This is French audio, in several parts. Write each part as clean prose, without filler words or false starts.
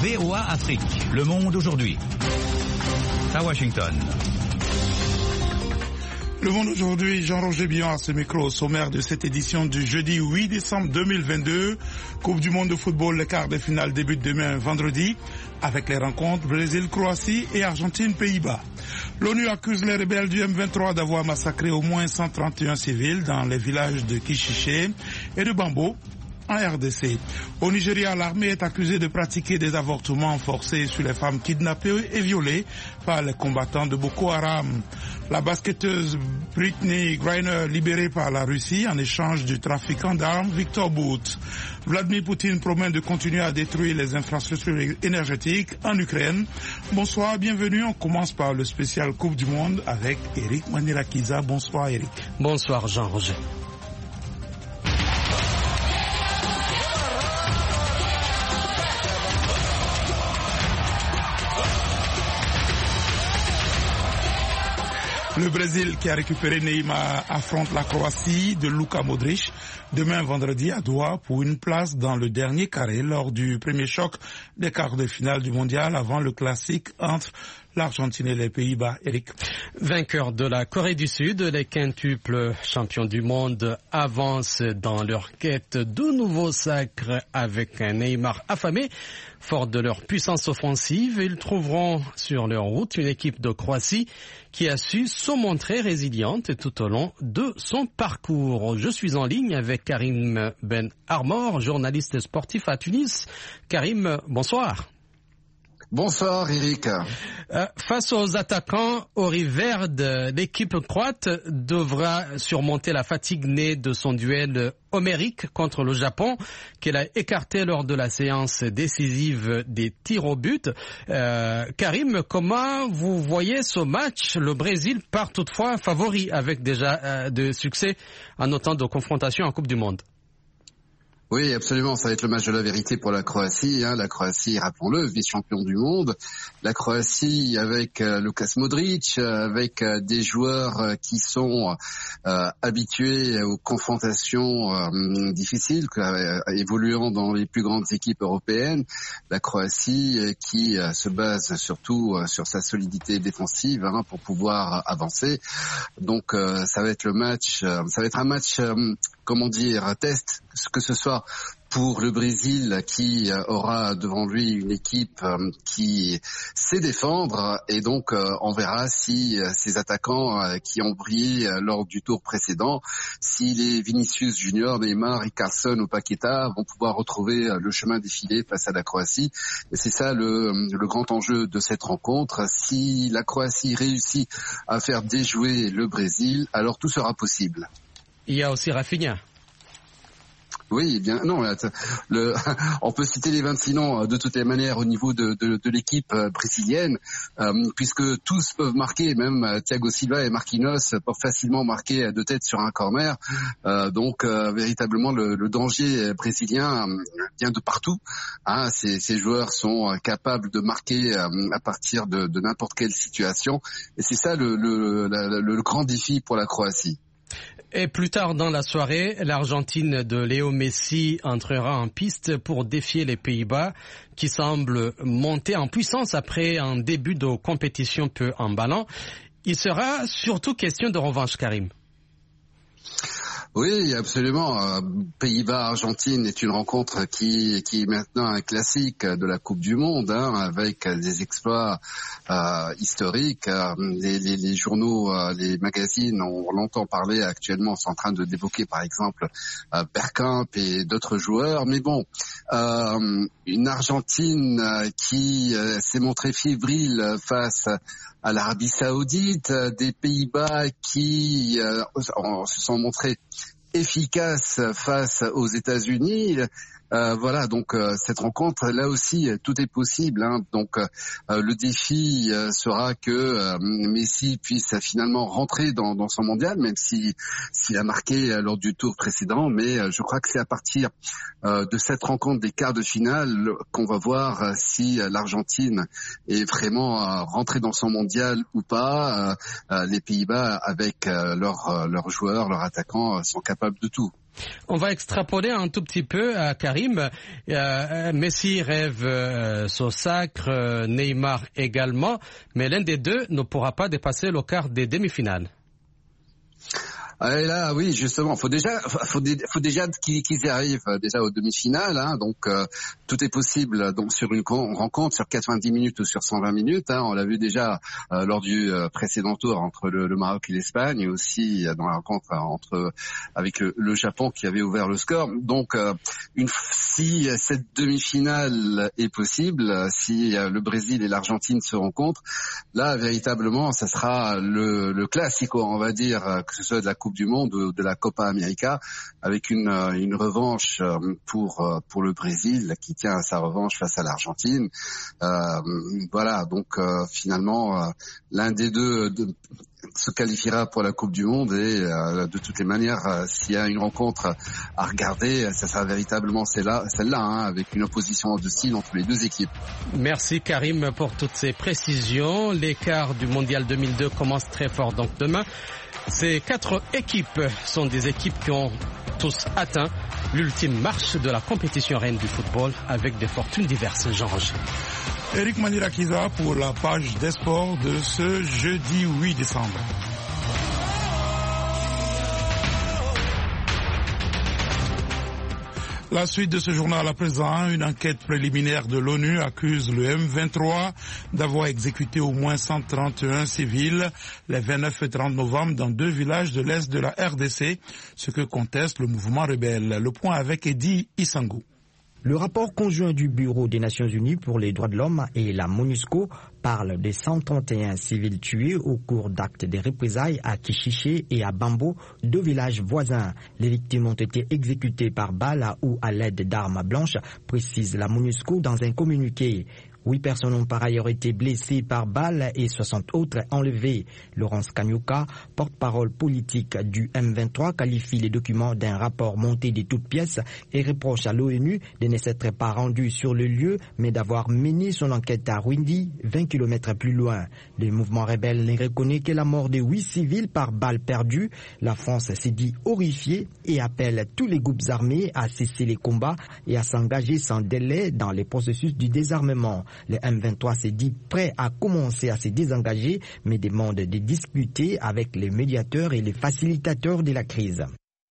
VOA Afrique, le monde aujourd'hui. À Washington. Le monde aujourd'hui, Jean-Roger Billon à ce micro, au sommaire de cette édition du jeudi 8 décembre 2022. Coupe du monde de football, les quarts de finale débutent demain vendredi avec les rencontres Brésil-Croatie et Argentine-Pays-Bas. L'ONU accuse les rebelles du M23 d'avoir massacré au moins 131 civils dans les villages de Kishiché et de Bambo en RDC. Au Nigeria, l'armée est accusée de pratiquer des avortements forcés sur les femmes kidnappées et violées par les combattants de Boko Haram. La basketteuse Brittney Griner libérée par la Russie en échange du trafiquant d'armes Victor Bout. Vladimir Poutine promet de continuer à détruire les infrastructures énergétiques en Ukraine. Bonsoir, bienvenue. On commence par le spécial Coupe du Monde avec Eric Manirakiza. Bonsoir Eric. Bonsoir Jean-Roger. Le Brésil qui a récupéré Neymar affronte la Croatie de Luka Modric demain vendredi à Doha pour une place dans le dernier carré lors du premier choc des quarts de finale du mondial avant le classique entre l'Argentine et les Pays-Bas. Eric. Vainqueurs de la Corée du Sud, les quintuples champions du monde avancent dans leur quête de nouveaux sacres avec un Neymar affamé. Fort de leur puissance offensive, ils trouveront sur leur route une équipe de Croatie qui a su se montrer résiliente tout au long de son parcours. Je suis en ligne avec Karim Ben Armor, journaliste sportif à Tunis. Karim, bonsoir. Bonsoir Eric. Face aux attaquants Auriverdes, l'équipe croate devra surmonter la fatigue née de son duel homérique contre le Japon qu'elle a écarté lors de la séance décisive des tirs au but. Karim, comment vous voyez ce match? Le Brésil part toutefois favori avec déjà de succès en autant de confrontations en Coupe du Monde. Oui, absolument. Ça va être le match de la vérité pour la Croatie. La Croatie, rappelons-le, vice-champion du monde. La Croatie avec Lukas Modric, avec des joueurs qui sont habitués aux confrontations difficiles, évoluant dans les plus grandes équipes européennes. La Croatie qui se base surtout sur sa solidité défensive pour pouvoir avancer. Donc ça va être le match. Ça va être un match. Comment dire, un test, que ce soit pour le Brésil qui aura devant lui une équipe qui sait défendre et donc on verra si ces attaquants qui ont brillé lors du tour précédent, si les Vinicius Junior, Neymar, Icarson ou Paqueta vont pouvoir retrouver le chemin défilé face à la Croatie. Et c'est ça le grand enjeu de cette rencontre. Si la Croatie réussit à faire déjouer le Brésil, alors tout sera possible. Il y a aussi Rafinha. Oui, bien non. On peut citer les 26 noms de toutes les manières au niveau de l'équipe brésilienne, puisque tous peuvent marquer, même Thiago Silva et Marquinhos peuvent facilement marquer de tête sur un corner. Donc véritablement le danger brésilien vient de partout. Ces joueurs sont capables de marquer à partir de n'importe quelle situation, et c'est ça le grand défi pour la Croatie. Et plus tard dans la soirée, l'Argentine de Léo Messi entrera en piste pour défier les Pays-Bas qui semblent monter en puissance après un début de compétition peu emballant. Il sera surtout question de revanche, Karim. Oui, absolument. Pays-Bas-Argentine est une rencontre qui est maintenant un classique de la Coupe du Monde, avec des exploits historiques. Les journaux, les magazines ont longtemps parlé, actuellement sont en train de d'évoquer par exemple Bergkamp et d'autres joueurs. Mais bon, une Argentine qui s'est montrée fébrile face à l'Arabie Saoudite, des Pays-Bas qui se sont montrés efficaces face aux États-Unis. Voilà, donc cette rencontre, là aussi, tout est possible. Donc le défi sera que Messi puisse finalement rentrer dans son mondial, même s'il a marqué lors du tour précédent. Mais je crois que c'est à partir de cette rencontre des quarts de finale qu'on va voir si l'Argentine est vraiment rentrée dans son mondial ou pas. Les Pays-Bas, avec leurs joueurs, leurs attaquants, sont capables de tout. On va extrapoler un tout petit peu à Karim. Messi rêve son sacre, Neymar également, mais l'un des deux ne pourra pas dépasser le quart des demi-finales. Et là, oui, justement, faut déjà qu'ils y arrivent déjà aux demi-finales, hein, donc tout est possible. Donc sur une rencontre sur 90 minutes ou sur 120 minutes, hein, on l'a vu déjà lors du précédent tour entre le Maroc et l'Espagne, et aussi dans la rencontre avec le Japon qui avait ouvert le score. Donc si cette demi-finale est possible, si le Brésil et l'Argentine se rencontrent, là véritablement, ça sera le classico, on va dire, que ce soit de la Coupe du Monde ou de la Copa América, avec une revanche pour le Brésil qui tient à sa revanche face à l'Argentine. Voilà, donc finalement l'un des deux se qualifiera pour la Coupe du Monde, et de toutes les manières, s'il y a une rencontre à regarder, ça sera véritablement celle-là, hein, avec une opposition de style entre les deux équipes. Merci Karim pour toutes ces précisions. L'écart du Mondial 2002 commence très fort donc demain. Ces 4 équipes sont des équipes qui ont tous atteint l'ultime marche de la compétition reine du football avec des fortunes diverses. Jean-Roger. Eric Manirakiza pour la page des sports de ce jeudi 8 décembre. La suite de ce journal à présent, une enquête préliminaire de l'ONU accuse le M23 d'avoir exécuté au moins 131 civils les 29 et 30 novembre dans 2 villages de l'est de la RDC, ce que conteste le mouvement rebelle. Le point avec Eddy Isangou. Le rapport conjoint du Bureau des Nations Unies pour les droits de l'homme et la MONUSCO parle des 131 civils tués au cours d'actes de représailles à Kichiché et à Bambo, 2 villages voisins. Les victimes ont été exécutées par balle ou à l'aide d'armes blanches, précise la MONUSCO dans un communiqué. 8 personnes ont par ailleurs été blessées par balle et 60 autres enlevées. Laurence Kanyuka, porte-parole politique du M23, qualifie les documents d'un rapport monté de toutes pièces et reproche à l'ONU de ne s'être pas rendu sur le lieu, mais d'avoir mené son enquête à Rwindi, 20 km plus loin. Le mouvement rebelle ne reconnaît que la mort de 8 civils par balle perdue. La France s'est dit horrifiée et appelle tous les groupes armés à cesser les combats et à s'engager sans délai dans les processus du désarmement. Le M23 s'est dit prêt à commencer à se désengager, mais demande de discuter avec les médiateurs et les facilitateurs de la crise.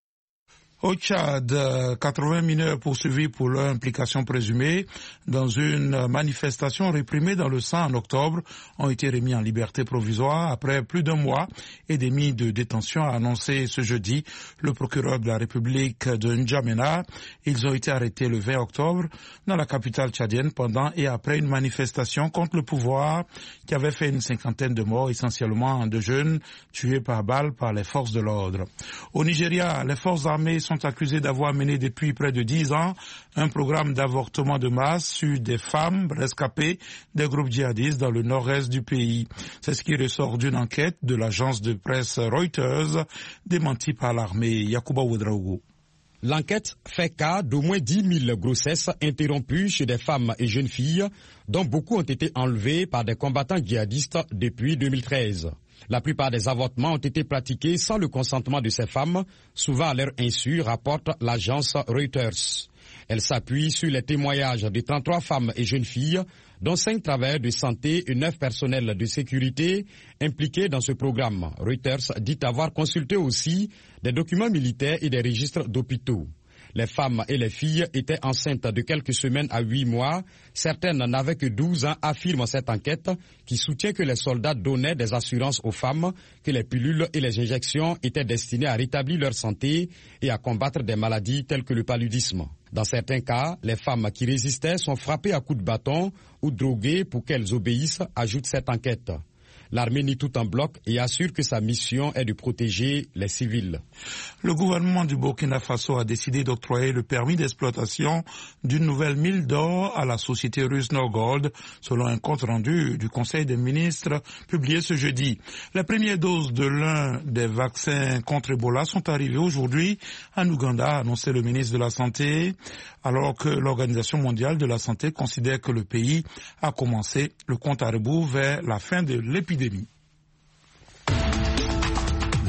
Au Tchad, 80 mineurs poursuivis pour leur implication présumée dans une manifestation réprimée dans le sang en octobre ont été remis en liberté provisoire après plus d'1 mois et demi de détention, a annoncé ce jeudi le procureur de la République de N'Djamena. Ils ont été arrêtés le 20 octobre dans la capitale tchadienne pendant et après une manifestation contre le pouvoir qui avait fait une 50aine de morts, essentiellement de jeunes tués par balle par les forces de l'ordre. Au Nigeria, les forces armées sont accusés d'avoir mené depuis près de 10 ans un programme d'avortement de masse sur des femmes rescapées des groupes djihadistes dans le nord-est du pays. C'est ce qui ressort d'une enquête de l'agence de presse Reuters démentie par l'armée. Yacouba Ouedraogo. L'enquête fait cas d'au moins 10 000 grossesses interrompues chez des femmes et jeunes filles, dont beaucoup ont été enlevées par des combattants djihadistes depuis 2013. La plupart des avortements ont été pratiqués sans le consentement de ces femmes, souvent à leur insu, rapporte l'agence Reuters. Elle s'appuie sur les témoignages de 33 femmes et jeunes filles, dont 5 travailleurs de santé et 9 personnels de sécurité impliqués dans ce programme. Reuters dit avoir consulté aussi des documents militaires et des registres d'hôpitaux. Les femmes et les filles étaient enceintes de quelques semaines à 8 mois. Certaines n'avaient que 12 ans, affirme cette enquête, qui soutient que les soldats donnaient des assurances aux femmes, que les pilules et les injections étaient destinées à rétablir leur santé et à combattre des maladies telles que le paludisme. Dans certains cas, les femmes qui résistaient sont frappées à coups de bâton ou droguées pour qu'elles obéissent, ajoute cette enquête. L'armée nie tout en bloc et assure que sa mission est de protéger les civils. Le gouvernement du Burkina Faso a décidé d'octroyer le permis d'exploitation d'une nouvelle mine d'or à la société russe Norgold, selon un compte rendu du Conseil des ministres publié ce jeudi. Les premières doses de l'un des vaccins contre Ebola sont arrivées aujourd'hui en Ouganda, a annoncé le ministre de la Santé, alors que l'Organisation mondiale de la santé considère que le pays a commencé le compte à rebours vers la fin de l'épidémie.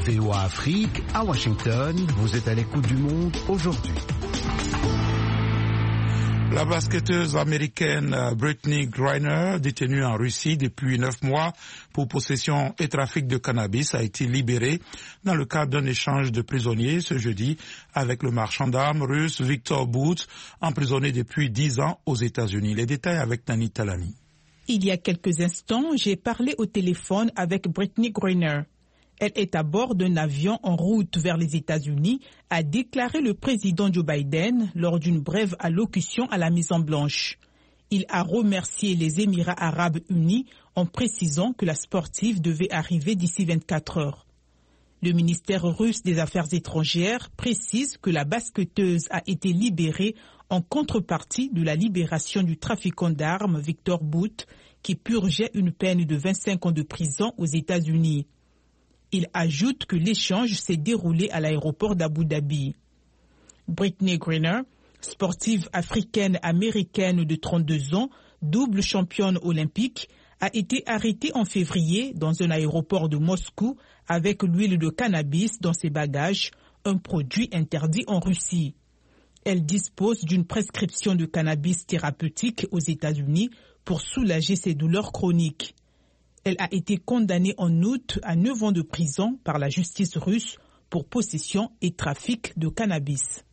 VOA Afrique, à Washington, vous êtes à l'écoute du monde aujourd'hui. La basketteuse américaine Brittney Griner, détenue en Russie depuis 9 mois pour possession et trafic de cannabis, a été libérée dans le cadre d'un échange de prisonniers ce jeudi avec le marchand d'armes russe Viktor Bout, emprisonné depuis 10 ans aux États-Unis. Les détails avec Nani Talani. Il y a quelques instants, j'ai parlé au téléphone avec Brittney Griner. Elle est à bord d'un avion en route vers les États-Unis, a déclaré le président Joe Biden lors d'une brève allocution à la Maison-Blanche. Il a remercié les Émirats arabes unis en précisant que la sportive devait arriver d'ici 24 heures. Le ministère russe des Affaires étrangères précise que la basketteuse a été libérée en contrepartie de la libération du trafiquant d'armes Viktor Bout, qui purgeait une peine de 25 ans de prison aux États-Unis. Il ajoute que l'échange s'est déroulé à l'aéroport d'Abu Dhabi. Brittney Griner, sportive africaine-américaine de 32 ans, double championne olympique, a été arrêtée en février dans un aéroport de Moscou avec l'huile de cannabis dans ses bagages, un produit interdit en Russie. Elle dispose d'une prescription de cannabis thérapeutique aux États-Unis pour soulager ses douleurs chroniques. Elle a été condamnée en août à 9 ans de prison par la justice russe pour possession et trafic de cannabis.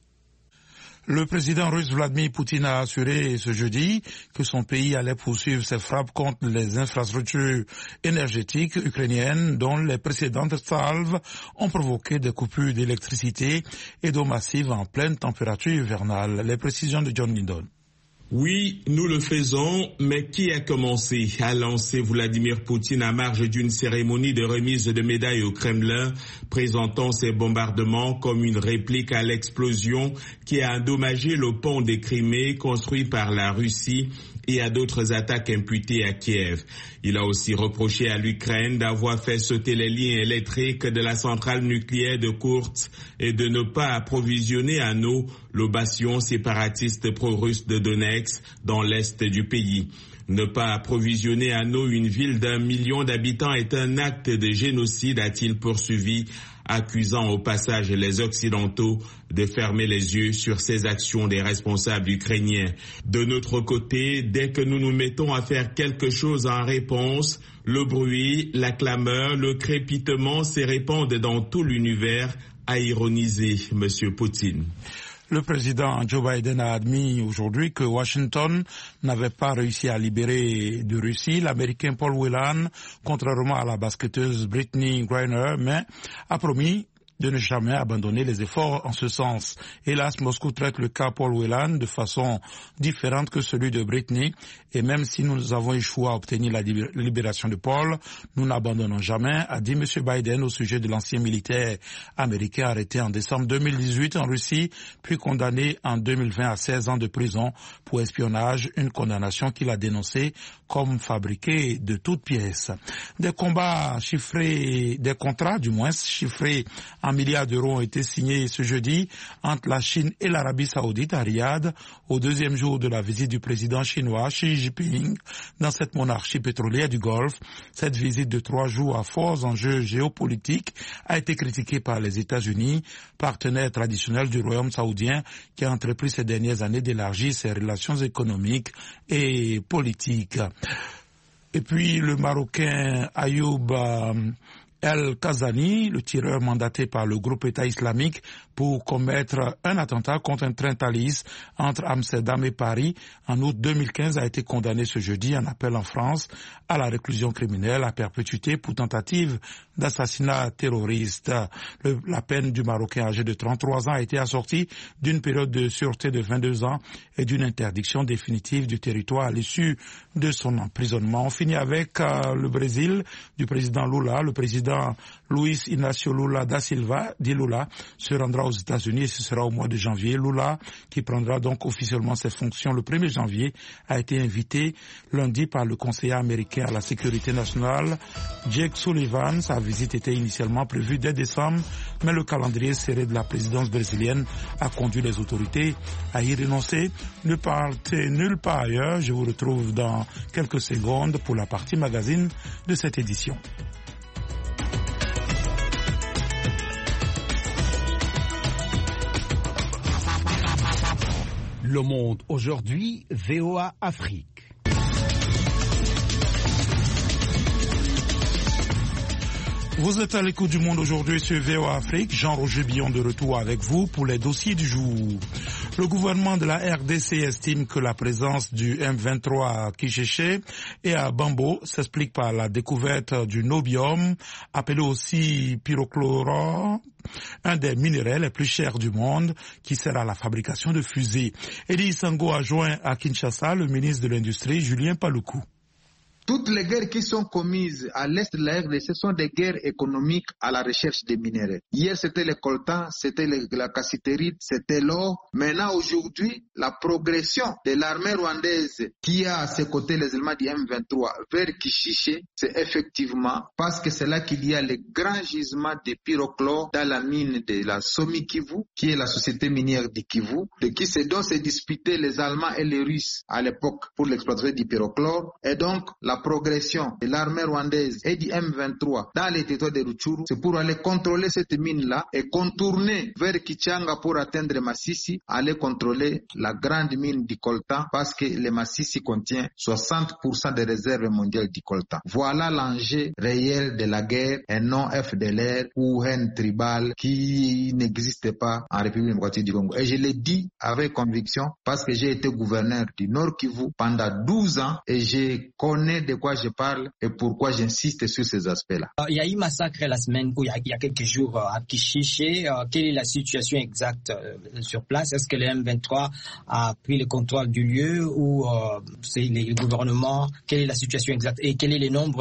Le président russe Vladimir Poutine a assuré ce jeudi que son pays allait poursuivre ses frappes contre les infrastructures énergétiques ukrainiennes dont les précédentes salves ont provoqué des coupures d'électricité et d'eau massive en pleine température hivernale. Les précisions de John Lindon. Oui, nous le faisons, mais qui a commencé à lancer Vladimir Poutine à marge d'une cérémonie de remise de médailles au Kremlin, présentant ces bombardements comme une réplique à l'explosion qui a endommagé le pont de Crimée construit par la Russie et à d'autres attaques imputées à Kiev. Il a aussi reproché à l'Ukraine d'avoir fait sauter les lignes électriques de la centrale nucléaire de Koursk et de ne pas approvisionner en eau le bastion séparatiste pro-russe de Donetsk dans l'est du pays. Ne pas approvisionner en eau une ville d'1 million d'habitants est un acte de génocide, a-t-il poursuivi, accusant au passage les Occidentaux de fermer les yeux sur ces actions des responsables ukrainiens. De notre côté, dès que nous nous mettons à faire quelque chose en réponse, le bruit, la clameur, le crépitement se répandent dans tout l'univers, a ironisé M. Poutine. Le président Joe Biden a admis aujourd'hui que Washington n'avait pas réussi à libérer de Russie l'Américain Paul Whelan, contrairement à la basketteuse Brittney Griner, mais a promis de ne jamais abandonner les efforts en ce sens. Hélas, Moscou traite le cas Paul Whelan de façon différente que celui de Brittney, et même si nous avons échoué à obtenir la libération de Paul, nous n'abandonnons jamais, a dit M. Biden au sujet de l'ancien militaire américain arrêté en décembre 2018 en Russie, puis condamné en 2020 à 16 ans de prison pour espionnage, une condamnation qu'il a dénoncée comme fabriquée de toutes pièces. Des contrats chiffrés en milliards d'euros ont été signés ce jeudi entre la Chine et l'Arabie Saoudite à Riyad, au deuxième jour de la visite du président chinois Xi Jinping dans cette monarchie pétrolière du Golfe. Cette visite de 3 jours à forts enjeux géopolitiques a été critiquée par les États-Unis, partenaire traditionnel du royaume saoudien qui a entrepris ces dernières années d'élargir ses relations économiques et politiques. Et puis le Marocain Ayoub El-Kazani, le tireur mandaté par le groupe État islamique pour commettre un attentat contre un train Thalys entre Amsterdam et Paris en août 2015, a été condamné ce jeudi en appel en France à la réclusion criminelle à perpétuité pour tentative d'assassinat terroriste. La peine du Marocain âgé de 33 ans a été assortie d'une période de sûreté de 22 ans et d'une interdiction définitive du territoire à l'issue de son emprisonnement. On finit avec le Brésil du président Lula. Le président Luiz Inácio Lula da Silva, dit Lula, se rendra aux États-Unis et ce sera au mois de janvier. Lula, qui prendra donc officiellement ses fonctions le 1er janvier, a été invité lundi par le conseiller américain à la sécurité nationale, Jake Sullivan. Sa visite était initialement prévue dès décembre, mais le calendrier serré de la présidence brésilienne a conduit les autorités à y renoncer. Ne partez nulle part ailleurs. Je vous retrouve dans quelques secondes pour la partie magazine de cette édition. Le Monde aujourd'hui, VOA Afrique. Vous êtes à l'écoute du Monde aujourd'hui sur VOA Afrique. Jean-Roger Billon de retour avec vous pour les dossiers du jour. Le gouvernement de la RDC estime que la présence du M23 à Kicheche et à Bambo s'explique par la découverte du nobium, appelé aussi pyrochlore, un des minéraux les plus chers du monde qui sert à la fabrication de fusées. Elie Sango a joint à Kinshasa le ministre de l'Industrie, Julien Paluku. Toutes les guerres qui sont commises à l'est de la RDC sont des guerres économiques à la recherche des minéraux. Hier, c'était le coltan, c'était la cassitérite, c'était l'or. Maintenant, aujourd'hui, la progression de l'armée rwandaise qui a à ses côtés les éléments du M23 vers Kichiché, c'est effectivement parce que c'est là qu'il y a les grands gisements de pyrochlore dans la mine de la Somi Kivu, qui est la société minière du Kivu, dont s'est disputé les Allemands et les Russes à l'époque pour l'exploitation du pyrochlore. Et donc, la progression de l'armée rwandaise et du M23 dans les territoires de Rutshuru, c'est pour aller contrôler cette mine-là et contourner vers Kichanga pour atteindre Masisi, aller contrôler la grande mine du coltan parce que le Masisi contient 60% des réserves mondiales du coltan. Voilà l'enjeu réel de la guerre, et non FDLR ou haine tribale qui n'existe pas en République démocratique du Congo. Et je l'ai dit avec conviction parce que j'ai été gouverneur du Nord Kivu pendant 12 ans et je connais de quoi je parle et pourquoi j'insiste sur ces aspects-là. Il y a eu massacre la semaine, il y a quelques jours à Kichiché. Quelle est la situation exacte sur place? Est-ce que le M23 a pris le contrôle du lieu ou c'est le gouvernement? Quelle est la situation exacte et quel est le nombre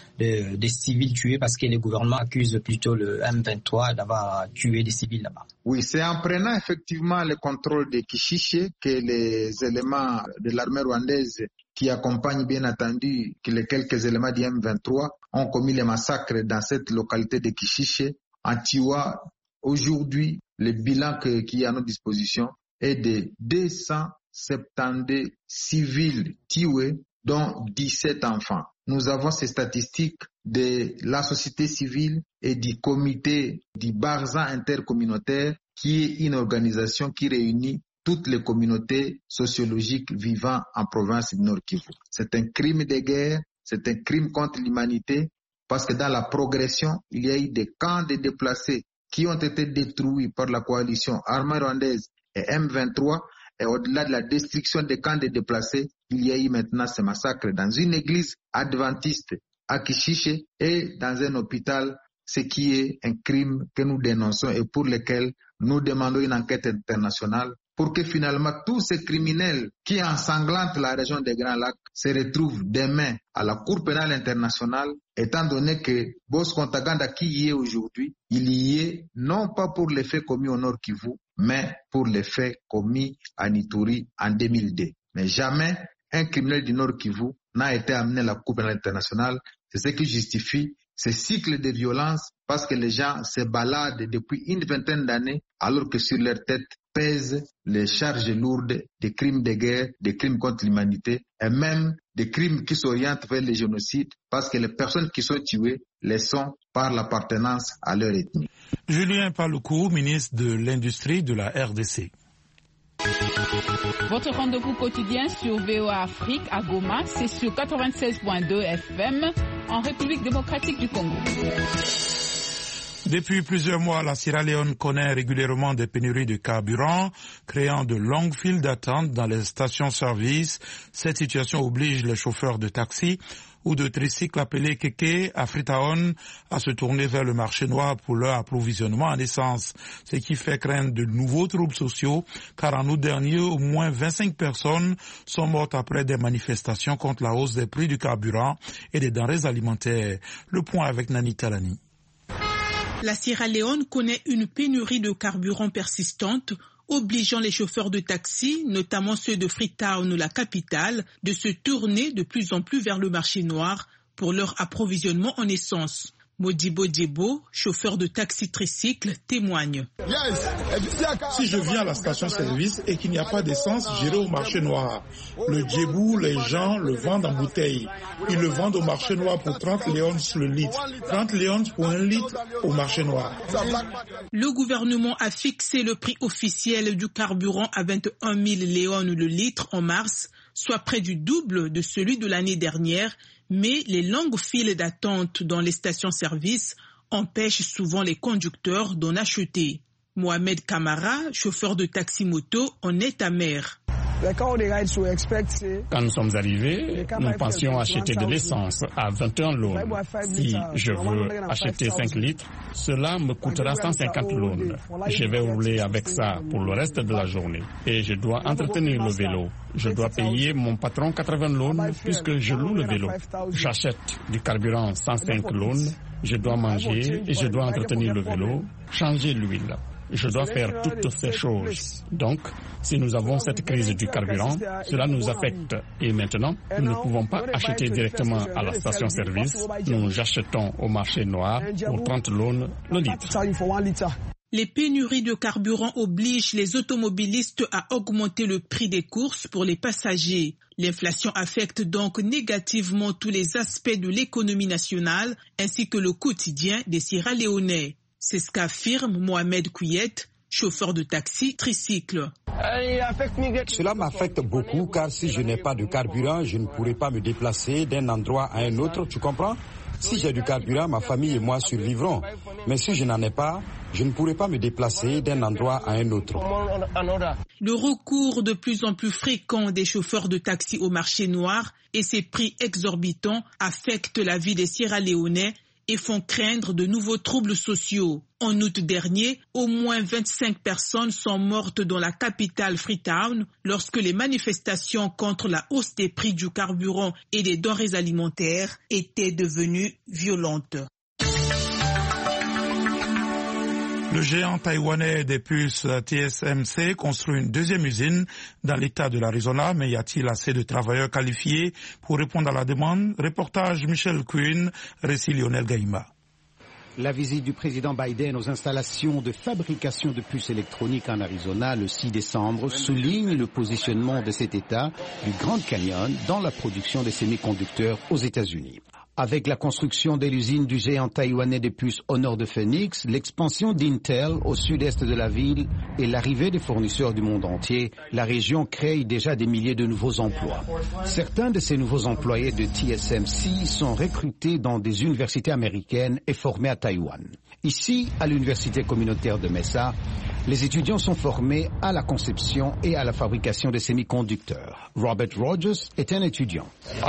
de civils tués? Parce que le gouvernement accuse plutôt le M23 d'avoir tué des civils là-bas. Oui, c'est en prenant effectivement le contrôle de Kichiché que les éléments de l'armée rwandaise qui accompagnent bien entendu que les quelques éléments du M23 ont commis les massacres dans cette localité de Kichiché. En Tiwa, aujourd'hui, le bilan qui est à notre disposition est de 272 civils tués, dont 17 enfants. Nous avons ces statistiques de la société civile et du comité du Barza intercommunautaire, qui est une organisation qui réunit toutes les communautés sociologiques vivant en province du Nord Kivu. C'est un crime de guerre, c'est un crime contre l'humanité, parce que dans la progression, il y a eu des camps de déplacés qui ont été détruits par la coalition armée rwandaise et M23, et au-delà de la destruction des camps de déplacés, il y a eu maintenant ce massacre dans une église adventiste à Kichiché et dans un hôpital, ce qui est un crime que nous dénonçons et pour lequel nous demandons une enquête internationale pour que finalement tous ces criminels qui ensanglantent la région des Grands Lacs se retrouvent demain à la Cour pénale internationale, étant donné que Bosco Ntaganda qui y est aujourd'hui, il y est non pas pour les faits commis au Nord Kivu, mais pour les faits commis à Ituri en 2002. Mais jamais un criminel du Nord Kivu n'a été amené à la Cour pénale internationale. C'est ce qui justifie ce cycle de violence parce que les gens se baladent depuis une vingtaine d'années alors que sur leur tête pèsent les charges lourdes des crimes de guerre, des crimes contre l'humanité et même des crimes qui s'orientent vers les génocides parce que les personnes qui sont tuées les sont par l'appartenance à leur ethnie. Julien Paluku, ministre de l'Industrie de la RDC. Votre rendez-vous quotidien sur VOA Afrique à Goma, c'est sur 96.2 FM en République démocratique du Congo. Depuis plusieurs mois, la Sierra Leone connaît régulièrement des pénuries de carburant, créant de longues files d'attente dans les stations-service. Cette situation oblige les chauffeurs de taxi ou de tricycles appelés kéké à Freetown à se tourner vers le marché noir pour leur approvisionnement en essence, ce qui fait craindre de nouveaux troubles sociaux, car en août dernier, au moins 25 personnes sont mortes après des manifestations contre la hausse des prix du carburant et des denrées alimentaires. Le point avec Nani Talani. La Sierra Leone connaît une pénurie de carburant persistante, obligeant les chauffeurs de taxi, notamment ceux de Freetown, la capitale, de se tourner de plus en plus vers le marché noir pour leur approvisionnement en essence. Modibo Djebo, chauffeur de taxi tricycle, témoigne. Si je viens à la station-service et qu'il n'y a pas d'essence, j'irai au marché noir. Le djebou, les gens le vendent en bouteille. Ils le vendent au marché noir pour 30 léons le litre. 30 léons pour 1 litre au marché noir. Le gouvernement a fixé le prix officiel du carburant à 21 000 léons le litre en mars, soit près du double de celui de l'année dernière. Mais les longues files d'attente dans les stations-service empêchent souvent les conducteurs d'en acheter. Mohamed Kamara, chauffeur de taxi-moto, en est amer. Quand nous sommes arrivés, nous pensions acheter de l'essence à 21 loans. Si je veux acheter 5 litres, cela me coûtera 150 loans. Je vais rouler avec ça pour le reste de la journée. Et je dois entretenir le vélo. Je dois payer mon patron 80 loans puisque je loue le vélo. J'achète du carburant 105 loans. Je dois manger et je dois entretenir le vélo, changer l'huile. Je dois faire toutes ces choses. Donc, si nous avons cette crise du carburant, cela nous affecte. Et maintenant, nous ne pouvons pas acheter directement à la station-service. Nous achetons au marché noir pour 30 loans le litre. Les pénuries de carburant obligent les automobilistes à augmenter le prix des courses pour les passagers. L'inflation affecte donc négativement tous les aspects de l'économie nationale ainsi que le quotidien des Sierra-Léonais. C'est ce qu'affirme Mohamed Kouyet, chauffeur de taxi tricycle. Cela m'affecte beaucoup car si je n'ai pas de carburant, je ne pourrai pas me déplacer d'un endroit à un autre, tu comprends? Si j'ai du carburant, ma famille et moi survivrons. Mais si je n'en ai pas, je ne pourrai pas me déplacer d'un endroit à un autre. Le recours de plus en plus fréquent des chauffeurs de taxi au marché noir et ses prix exorbitants affectent la vie des Sierra-Léonais et font craindre de nouveaux troubles sociaux. En août dernier, au moins 25 personnes sont mortes dans la capitale Freetown lorsque les manifestations contre la hausse des prix du carburant et des denrées alimentaires étaient devenues violentes. Le géant taïwanais des puces TSMC construit une deuxième usine dans l'état de l'Arizona, mais y a-t-il assez de travailleurs qualifiés pour répondre à la demande? Reportage Michel Quinn, récit Lionel Gaïma. La visite du président Biden aux installations de fabrication de puces électroniques en Arizona le 6 décembre souligne le positionnement de cet État du Grand Canyon dans la production des semi-conducteurs aux États-Unis. Avec la construction de l'usine du géant taïwanais des puces au nord de Phoenix, l'expansion d'Intel au sud-est de la ville et l'arrivée des fournisseurs du monde entier, la région crée déjà des milliers de nouveaux emplois. Certains de ces nouveaux employés de TSMC sont recrutés dans des universités américaines et formés à Taïwan. Ici, à l'université communautaire de Mesa, les étudiants sont formés à la conception et à la fabrication des semi-conducteurs. Robert Rogers est un étudiant.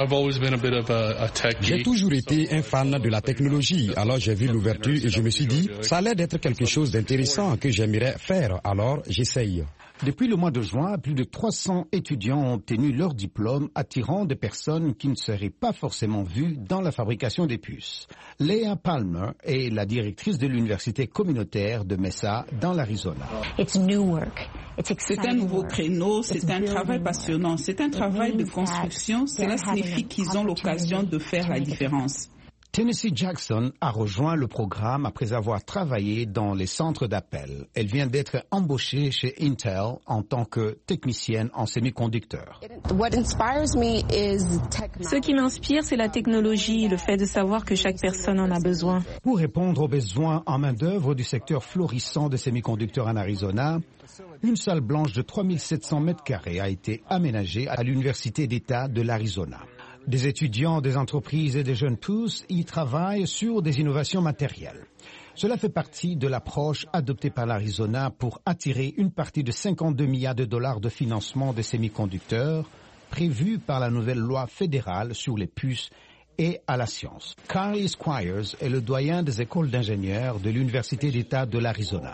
J'ai toujours été un fan de la technologie, alors j'ai vu l'ouverture et je me suis dit, ça a l'air d'être quelque chose d'intéressant que j'aimerais faire, alors j'essaye. Depuis le mois de juin, plus de 300 étudiants ont obtenu leur diplôme, attirant des personnes qui ne seraient pas forcément vues dans la fabrication des puces. Leah Palmer est la directrice de l'université communautaire de Mesa, dans l'Arizona. C'est un nouveau créneau, c'est un travail passionnant, c'est un travail de construction. Cela signifie qu'ils ont l'occasion de faire la différence. Tennessee Jackson a rejoint le programme après avoir travaillé dans les centres d'appel. Elle vient d'être embauchée chez Intel en tant que technicienne en semi-conducteurs. Ce qui m'inspire, c'est la technologie, le fait de savoir que chaque personne en a besoin. Pour répondre aux besoins en main-d'œuvre du secteur florissant des semi-conducteurs en Arizona, une salle blanche de 3700 mètres carrés a été aménagée à l'Université d'État de l'Arizona. Des étudiants, des entreprises et des jeunes pousses y travaillent sur des innovations matérielles. Cela fait partie de l'approche adoptée par l'Arizona pour attirer une partie de 52 milliards de dollars de financement des semi-conducteurs prévue par la nouvelle loi fédérale sur les puces et à la science. Carly Squires est le doyen des écoles d'ingénieurs de l'Université d'État de l'Arizona.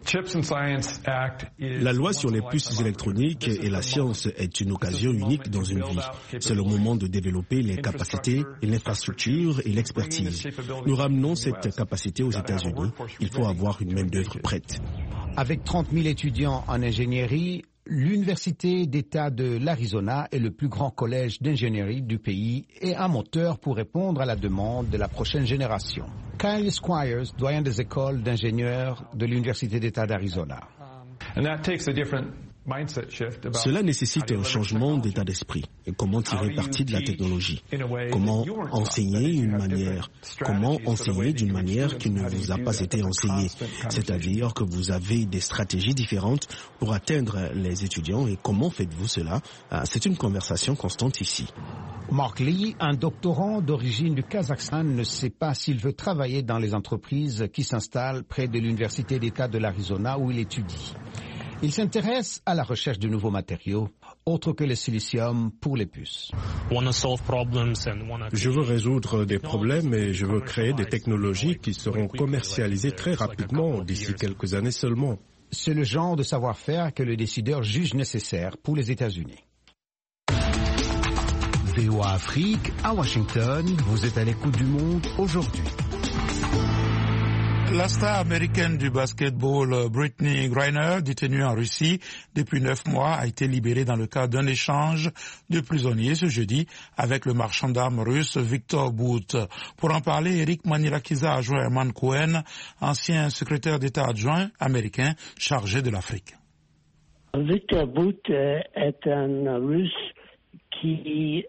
La loi sur les puces électroniques et la science est une occasion unique dans une vie. C'est le moment de développer les capacités, l'infrastructure et l'expertise. Nous ramenons cette capacité aux États-Unis. Il faut avoir une main-d'œuvre prête. Avec 30 000 étudiants en ingénierie, l'Université d'État de l'Arizona est le plus grand collège d'ingénierie du pays et un moteur pour répondre à la demande de la prochaine génération. Kyle Squires, doyen des écoles d'ingénieurs de l'Université d'État d'Arizona. Cela nécessite un changement d'état d'esprit. Et comment tirer parti de la technologie? Comment enseigner d'une manière qui ne vous a pas été enseignée? C'est-à-dire que vous avez des stratégies différentes pour atteindre les étudiants. Et comment faites-vous cela? C'est une conversation constante ici. Mark Lee, un doctorant d'origine du Kazakhstan, ne sait pas s'il veut travailler dans les entreprises qui s'installent près de l'Université d'État de l'Arizona où il étudie. Il s'intéresse à la recherche de nouveaux matériaux, autres que le silicium pour les puces. Je veux résoudre des problèmes et je veux créer des technologies qui seront commercialisées très rapidement, d'ici quelques années seulement. C'est le genre de savoir-faire que le décideur juge nécessaire pour les États-Unis. VOA Afrique, à Washington, vous êtes à l'écoute du monde aujourd'hui. La star américaine du basketball Brittney Griner, détenue en Russie depuis 9 mois, a été libérée dans le cadre d'un échange de prisonniers ce jeudi avec le marchand d'armes russe Viktor Bout. Pour en parler, Eric Manirakiza a joint Herman Cohen, ancien secrétaire d'État adjoint américain chargé de l'Afrique. Viktor Bout est un Russe qui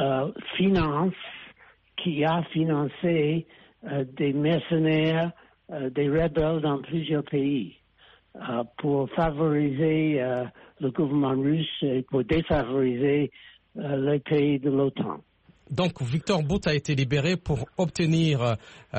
a financé des mercenaires, des rebelles dans plusieurs pays pour favoriser le gouvernement russe et pour défavoriser les pays de l'OTAN. Donc Viktor Bout a été libéré pour obtenir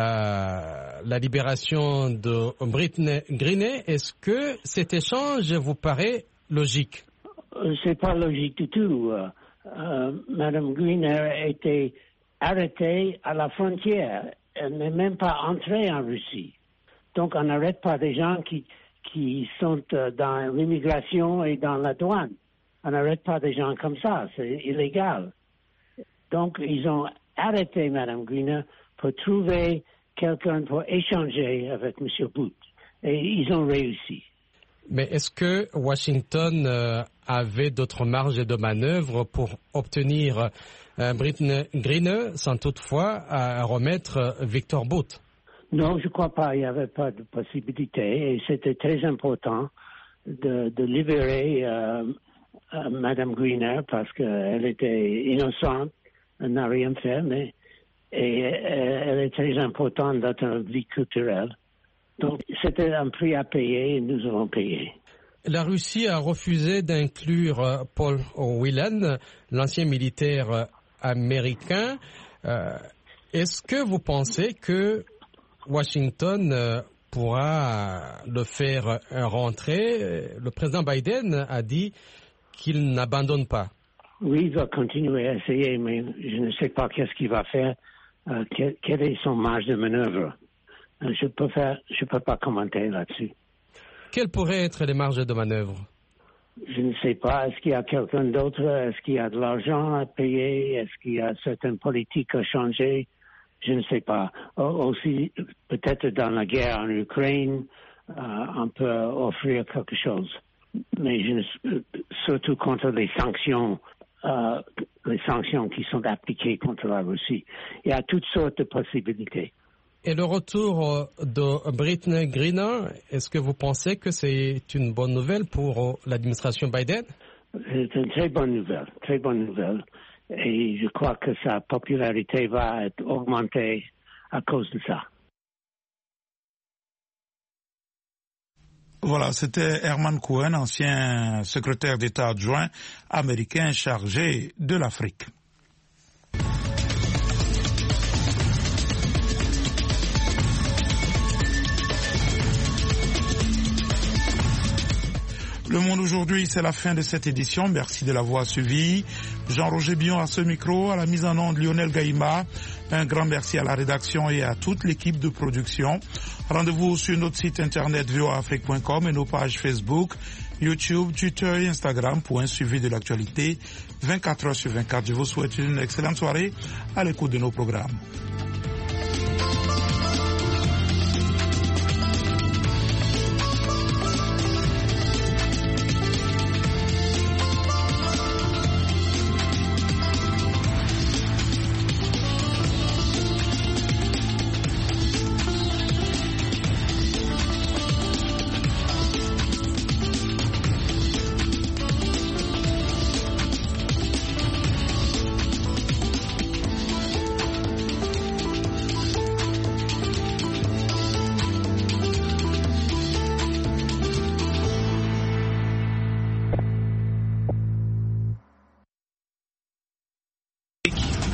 la libération de Brittney Griner. Est-ce que cet échange vous paraît logique? C'est pas logique du tout. Madame Griner a été arrêtée à la frontière. Elle n'est même pas entrée en Russie. Donc, on n'arrête pas des gens qui sont dans l'immigration et dans la douane. On n'arrête pas des gens comme ça. C'est illégal. Donc, ils ont arrêté Mme Griner pour trouver quelqu'un pour échanger avec M. Bout. Et ils ont réussi. Mais est-ce que Washington avait d'autres marges de manœuvre pour obtenir Brittney Griner sans toutefois remettre Viktor Bout? Non, je ne crois pas. Il n'y avait pas de possibilité. Et c'était très important de libérer Mme Griner parce qu'elle était innocente. Elle n'a rien fait. Et elle est très importante dans notre vie culturelle. Donc, c'était un prix à payer et nous avons payé. La Russie a refusé d'inclure Paul Whelan, l'ancien militaire américain. Est-ce que vous pensez que Washington pourra le faire rentrer? Le président Biden a dit qu'il n'abandonne pas. Oui, il va continuer à essayer, mais je ne sais pas qu'est-ce qu'il va faire. Quelle est son marge de manœuvre? Je peux pas commenter là-dessus. Quelles pourraient être les marges de manœuvre? Je ne sais pas. Est-ce qu'il y a quelqu'un d'autre? Est-ce qu'il y a de l'argent à payer? Est-ce qu'il y a certaines politiques à changer? Je ne sais pas. Aussi, peut-être dans la guerre en Ukraine, on peut offrir quelque chose. Mais surtout contre les sanctions qui sont appliquées contre la Russie. Il y a toutes sortes de possibilités. Et le retour de Brittney Griner, est-ce que vous pensez que c'est une bonne nouvelle pour l'administration Biden? C'est une très bonne nouvelle. Et je crois que sa popularité va être augmentée à cause de ça. Voilà, c'était Herman Cohen, ancien secrétaire d'État adjoint américain chargé de l'Afrique. Le Monde aujourd'hui, c'est la fin de cette édition. Merci de l'avoir suivi. Jean-Roger Billon à ce micro, à la mise en onde Lionel Gaïma. Un grand merci à la rédaction et à toute l'équipe de production. Rendez-vous sur notre site internet voaafrique.com et nos pages Facebook, YouTube, Twitter et Instagram pour un suivi de l'actualité 24 heures sur 24. Je vous souhaite une excellente soirée à l'écoute de nos programmes.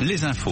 les infos.